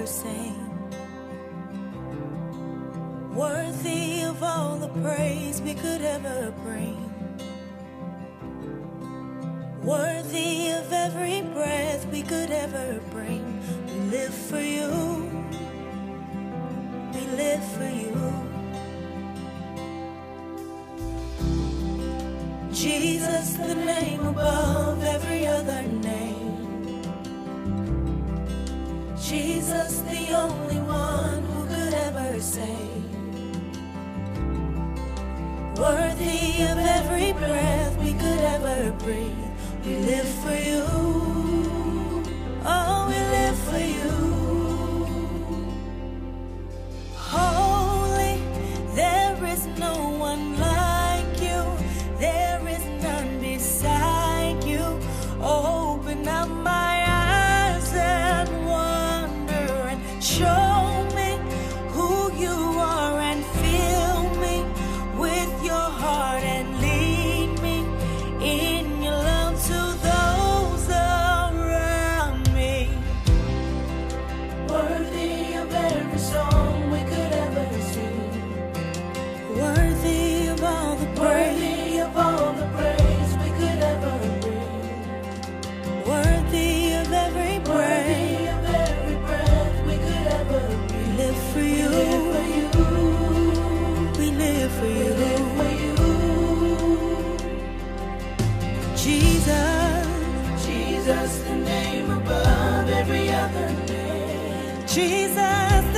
ever sing. Worthy of all the praise we could ever bring. Worthy of every breath we could ever bring. We live for you. We live for you. Jesus, the name above every other name. Jesus, the only one who could ever save. Worthy of every breath we could ever breathe. We live for you. Oh, we live for you. Holy, there is no one like you. There is none beside you. Open up my eyes and wonder and show me who you are and fill me with your heart and lead me in your love to those around me. Worthy of every song we could ever sing. Worthy of all the praise, of all the praise we could ever bring. Worthy of every breath we could ever bring. We live for you. We live for you. We live for you. Jesus, Jesus, the name above every other name. Jesus.